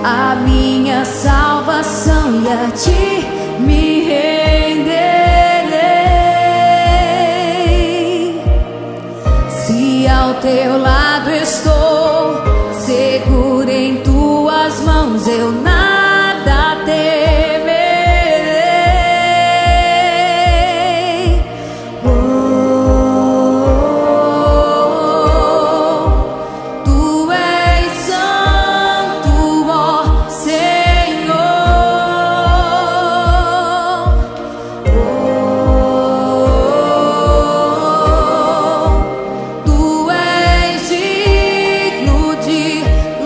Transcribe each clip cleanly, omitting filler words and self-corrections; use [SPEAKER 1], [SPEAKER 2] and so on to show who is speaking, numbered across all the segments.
[SPEAKER 1] a minha salvação, e a ti me renderei. Se ao teu lado estou, seguro em tuas mãos, eu nada temerei. Tu és santo, ó Senhor. Tu és digno de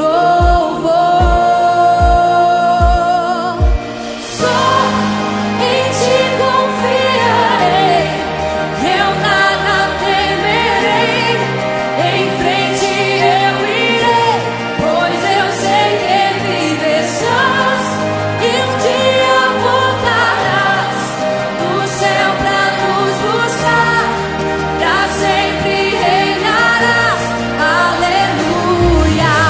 [SPEAKER 1] louvor. Só em ti confiarei, eu nada temerei. Em frente eu irei, pois eu sei que vive estás, e um dia voltarás do céu pra nos buscar, pra sempre reinarás. Aleluia.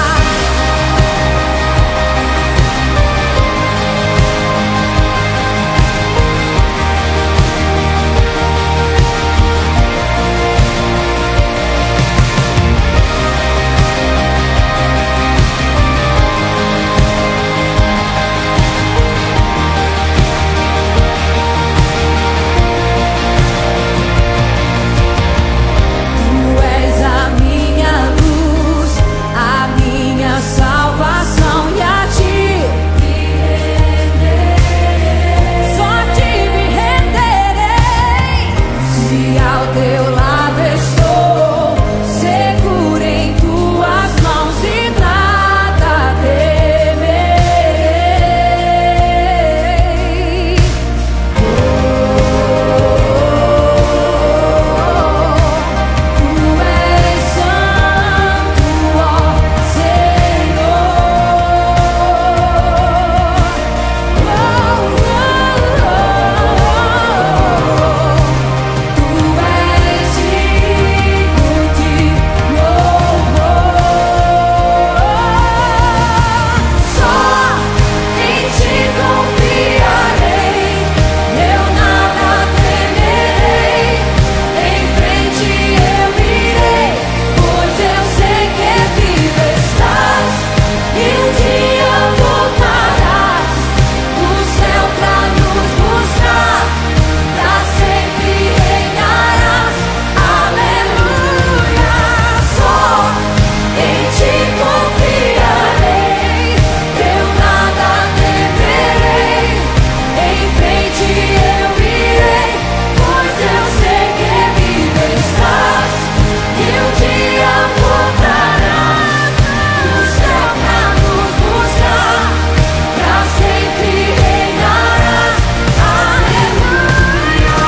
[SPEAKER 1] Tu és a minha luz, a minha salvação, e a ti me renderei. Só a ti me renderei. Se ao teu lado estou, seguro em tuas mãos, e nada temerei. Tu és santo, ó Senhor. Tu és digno de louvor. Só em ti confiarei, eu nada temerei. Em frente eu irei, pois eu sei que vivo estás, e um dia voltarás do céu pra nos buscar, pra sempre reinarás. Aleluia. Só em ti confiarei, eu nada temerei. Em frente eu irei, pois eu sei que vivo estás, e um dia voltarás do céu pra nos buscar, pra sempre reinarás. Aleluia.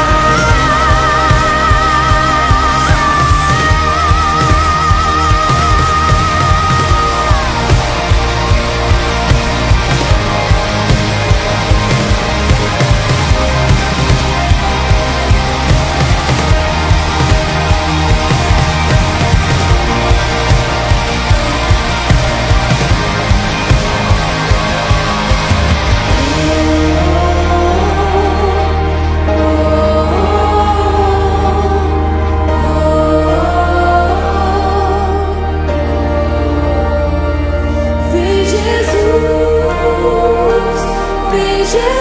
[SPEAKER 1] Vem Jesus, vem Jesus.